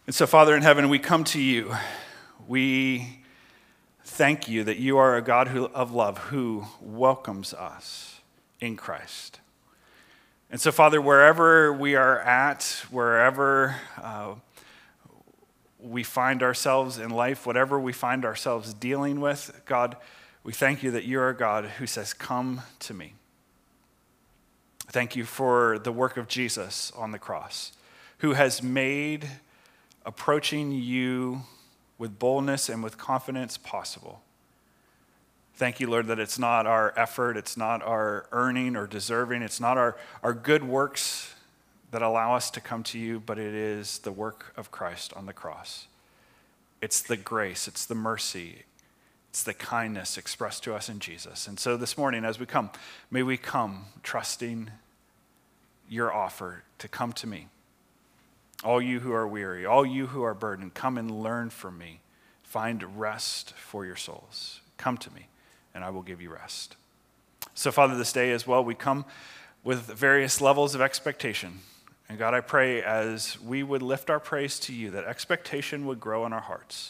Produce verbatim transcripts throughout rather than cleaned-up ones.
And so, Father in heaven, we come to you. We thank you that you are a God who, of love who welcomes us in Christ. And so, Father, wherever we are at, wherever uh, we find ourselves in life, whatever we find ourselves dealing with, God, we thank you that you are a God who says, come to me. Thank you for the work of Jesus on the cross, who has made approaching you with boldness and with confidence possible. Thank you, Lord, that it's not our effort, it's not our earning or deserving, it's not our, our good works that allow us to come to you, but it is the work of Christ on the cross. It's the grace, it's the mercy, it's the kindness expressed to us in Jesus. And so this morning, as we come, may we come trusting your offer to come to me. All you who are weary, all you who are burdened, come and learn from me. Find rest for your souls. Come to me, and I will give you rest. So, Father, this day as well, we come with various levels of expectation. And God, I pray as we would lift our praise to you, that expectation would grow in our hearts,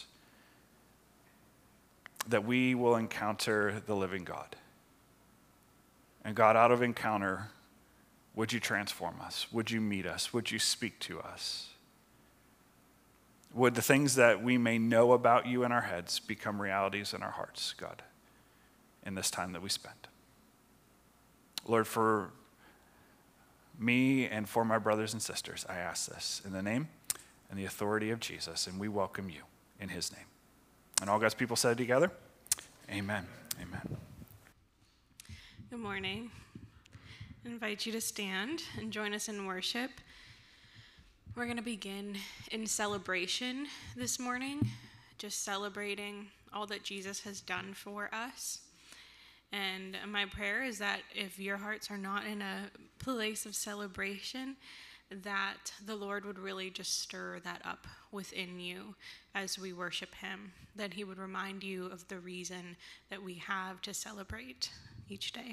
that we will encounter the living God. And God, out of encounter, would you transform us? Would you meet us? Would you speak to us? Would the things that we may know about you in our heads become realities in our hearts, God, in this time that we spend? Lord, for me and for my brothers and sisters, I ask this in the name and the authority of Jesus, and we welcome you in his name. And all God's people said together, amen, amen. Good morning. I invite you to stand and join us in worship. We're going to begin in celebration this morning, just celebrating all that Jesus has done for us. And my prayer is that if your hearts are not in a place of celebration, that the Lord would really just stir that up within you as we worship him, that he would remind you of the reason that we have to celebrate each day.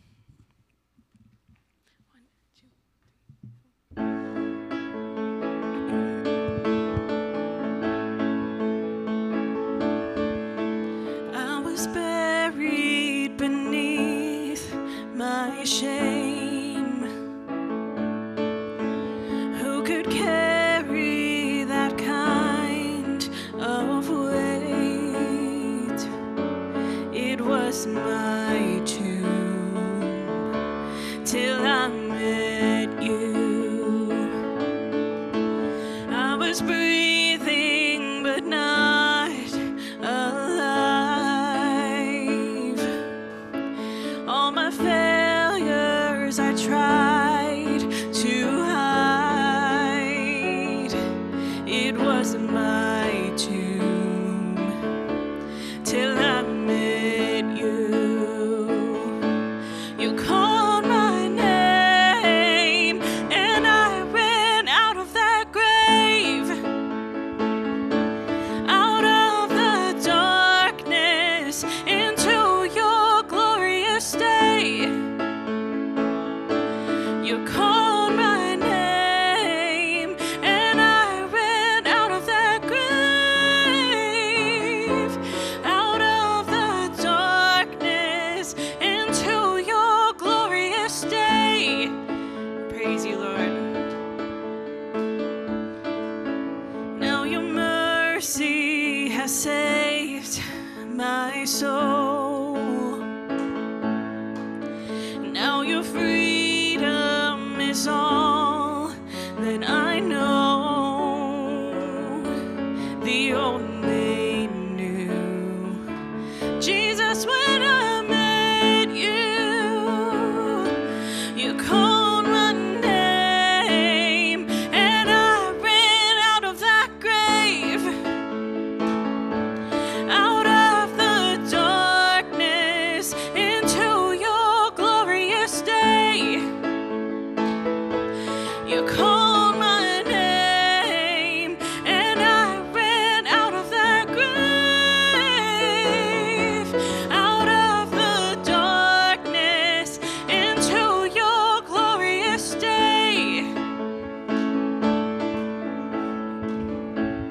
Buried beneath my shame. Who could carry that kind of weight? It was my tomb till I met you. I was breathing but not alive. Failures I tried to hide. It was my tomb till I met you. You called my name and I ran out of that grave, out of the darkness into your glorious day. You called my name and I ran out of that grave, out of the darkness into your glorious day. Praise you, Lord. Now your mercy has saved my soul. Now you're free is all that I know. The old me knew Jesus when I met you. You called my name and I ran out of that grave, out of the darkness into your glorious day. You called my name and I ran out of that grave, out of the darkness into your glorious day.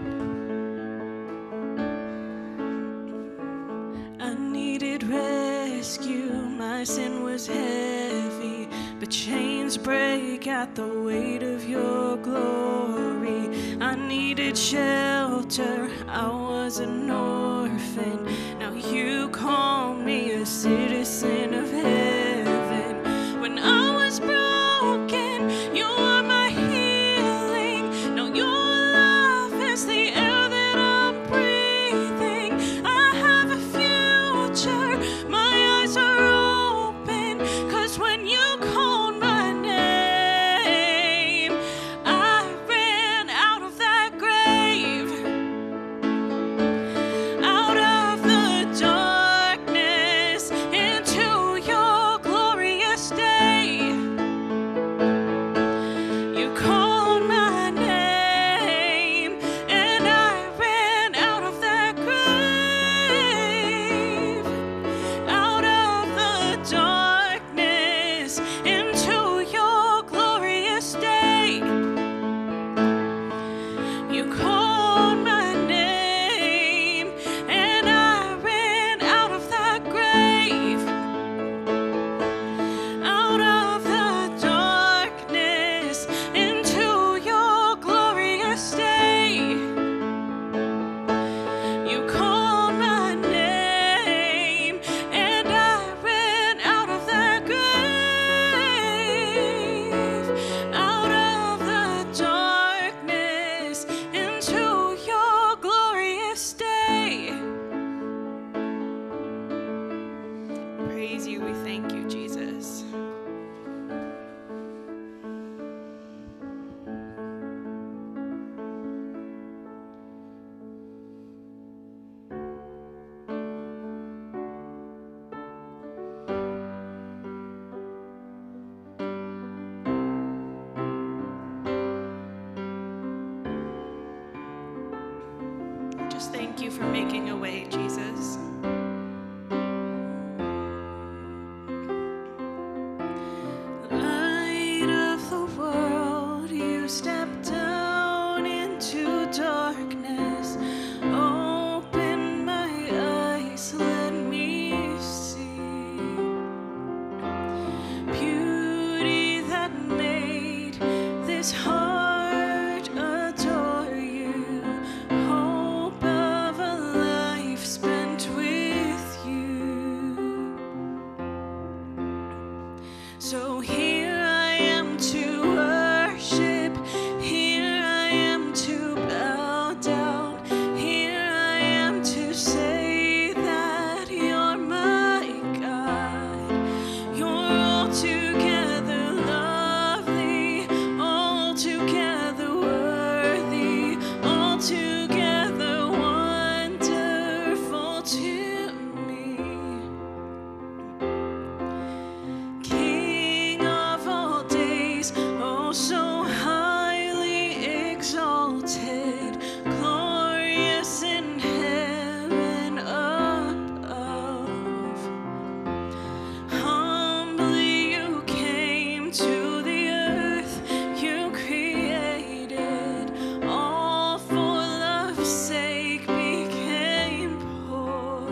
at the weight of your glory. I needed shelter, I was an orphan. Now you call me a citizen of heaven. When I was broken, you are my healing. Now your love is the air that I'm breathing. I have a future, my eyes are open, 'cause when you called my name, I ran out of that grave, out of the darkness into your glorious day. You called my name, and I ran out of that grave, out of the darkness into your glorious day. You called my name, and I ran out of that grave, out of the darkness into your glorious day. You called my name, and I ran out of that grave, out of the darkness into your glorious day. Praise you, we thank you, Jesus. Just thank you for making a way, Jesus. Light of the world, you stepped down into darkness. Open my eyes, let me see beauty that made this heart adore you. Hope of a life spent with you. So here I am to worship, here I am to bow down, here I am to say that you're my God. You're altogether lovely, altogether worthy, altogether wonderful to me. King of all days, oh so highly exalted, glorious in heaven above. Humbly you came to the earth, you created, all for love's sake became poor.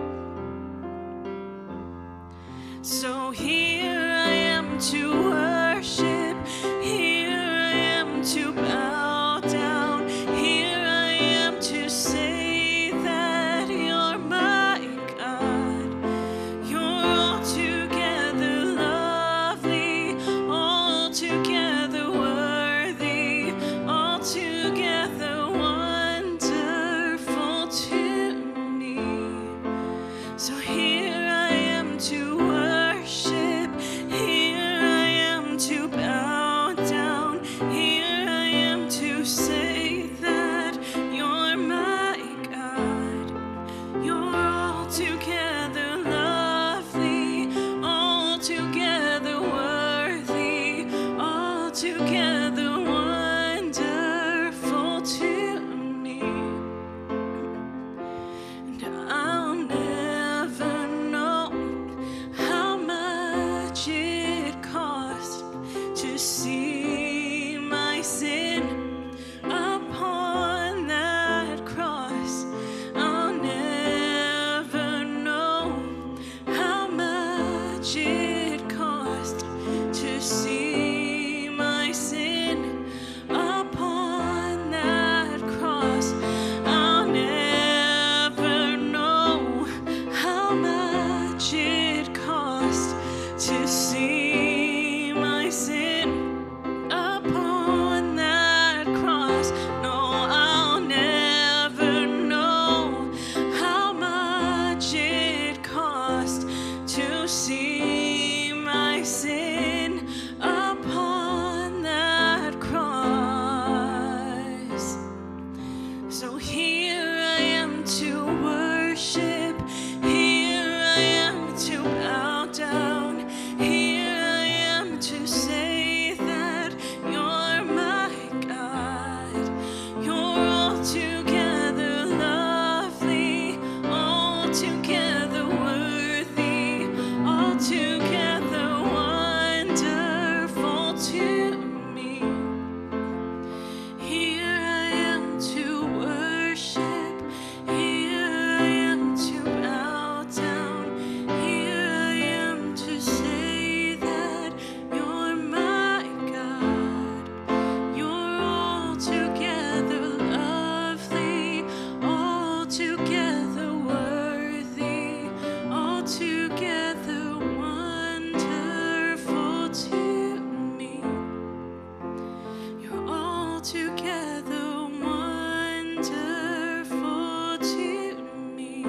So here I am to worship, here I am to bow down, here I am to say that you're my God. You're altogether lovely, altogether worthy, altogether wonderful to me. So here I am to worship, here I am to bow down, here I am to say that you're my God. You're altogether lovely, altogether worthy, altogether wonderful to me. And I'll never know how much it cost to see my sin upon that cross. I'll never know how much it cost to see my altogether wonderful to me,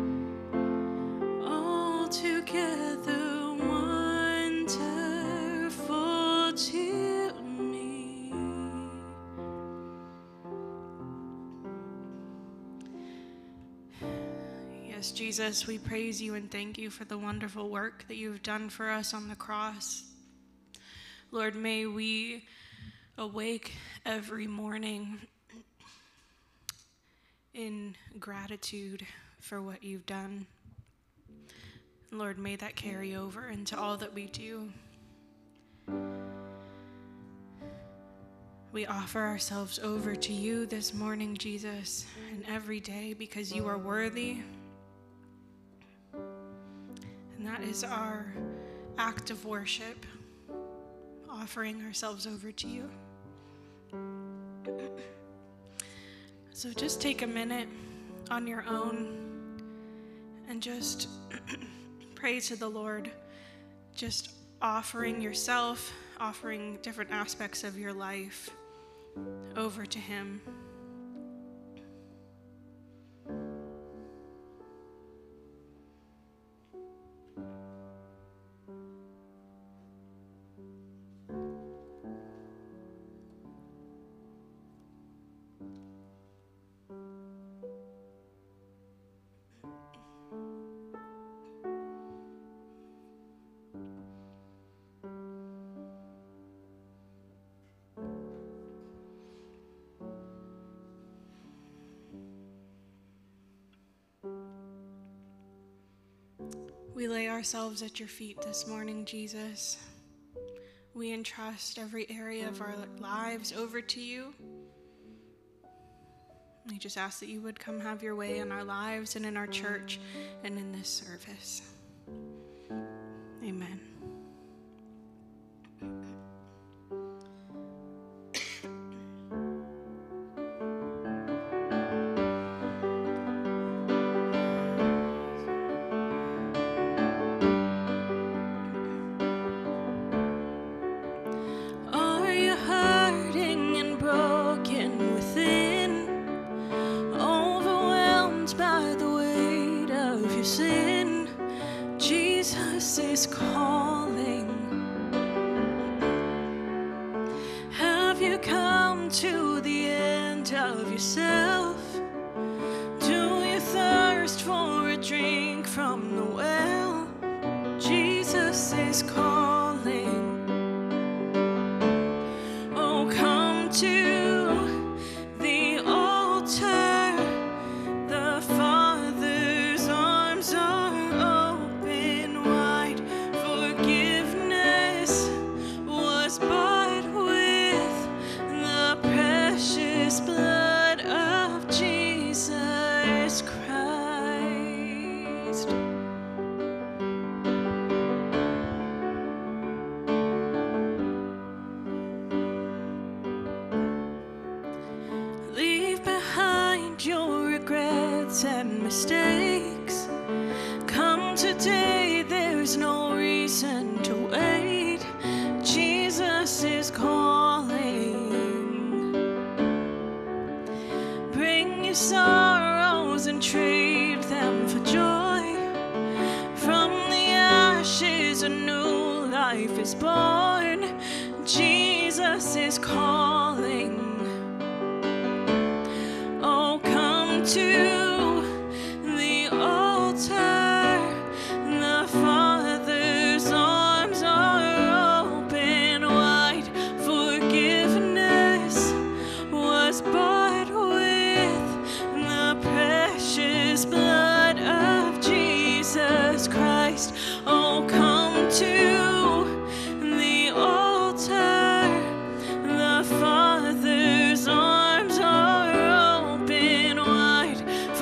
altogether wonderful to me. Yes, Jesus, we praise you and thank you for the wonderful work that you've done for us on the cross. Lord, may we awake every morning in gratitude for what you've done. Lord, may that carry over into all that we do. We offer ourselves over to you this morning, Jesus, and every day because you are worthy. And that is our act of worship, offering ourselves over to you. So just take a minute on your own and just pray to the Lord, just offering yourself, offering different aspects of your life over to him. We lay ourselves at your feet this morning, Jesus. We entrust every area of our lives over to you. We just ask that you would come have your way in our lives and in our church and in this service. Amen. Is calling. Have you come to the end of yourself? Do you thirst for a drink from the well? Jesus is calling. Oh, come to the altar. The Father's arms are open wide. Forgiveness was bought with the precious blood of Jesus Christ. Leave behind your regrets and mistakes. Come today, there's no reason to wait. Jesus is calling. Bring your sorrows and trade them for joy. From the ashes a new life is born. Jesus is calling. Oh, come to the altar. The Father's arms are open wide. Forgiveness was bought with the precious blood of Jesus Christ. Oh, come to the altar. The Father's arms are open wide.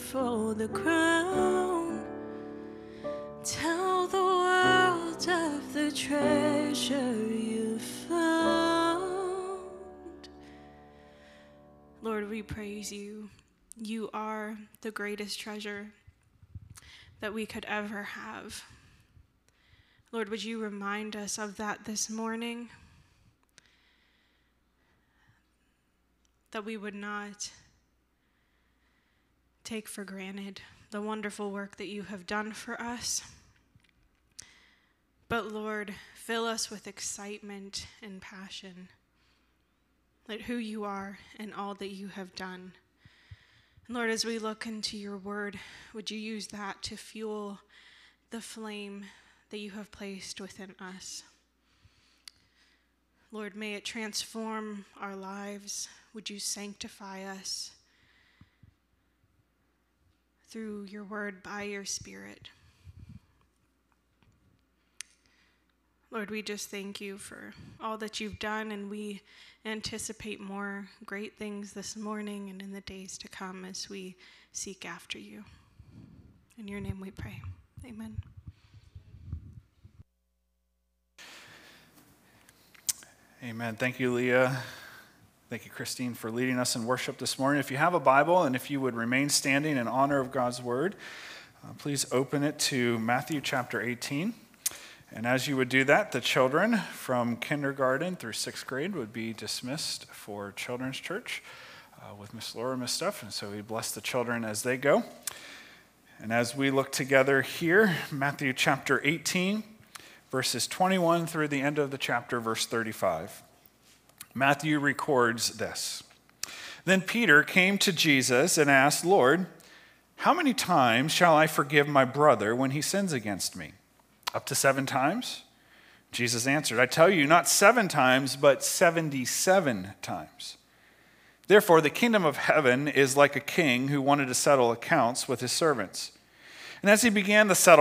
for the crown. Tell the world of the treasure you found. Lord, we praise you. You are the greatest treasure that we could ever have. Lord, would you remind us of that this morning? That we would not take for granted the wonderful work that you have done for us. But Lord, fill us with excitement and passion at who you are and all that you have done. And Lord, as we look into your word, would you use that to fuel the flame that you have placed within us? Lord, may it transform our lives. Would you sanctify us through your word by your Spirit? Lord, we just thank you for all that you've done, and we anticipate more great things this morning and in the days to come as we seek after you. In your name we pray. Amen. Amen. Thank you, Leah. Thank you, Christine, for leading us in worship this morning. If you have a Bible and if you would remain standing in honor of God's word, uh, please open it to Matthew chapter eighteen. And as you would do that, the children from kindergarten through sixth grade would be dismissed for Children's Church uh, with Miss Laura and Miss Steph. And so we bless the children as they go. And as we look together here, Matthew chapter eighteen, verses twenty-one through the end of the chapter, verse thirty-five. Matthew records this. Then Peter came to Jesus and asked, Lord, how many times shall I forgive my brother when he sins against me? Up to seven times? Jesus answered, I tell you, not seven times, but seventy-seven times. Therefore, the kingdom of heaven is like a king who wanted to settle accounts with his servants. And as he began to settle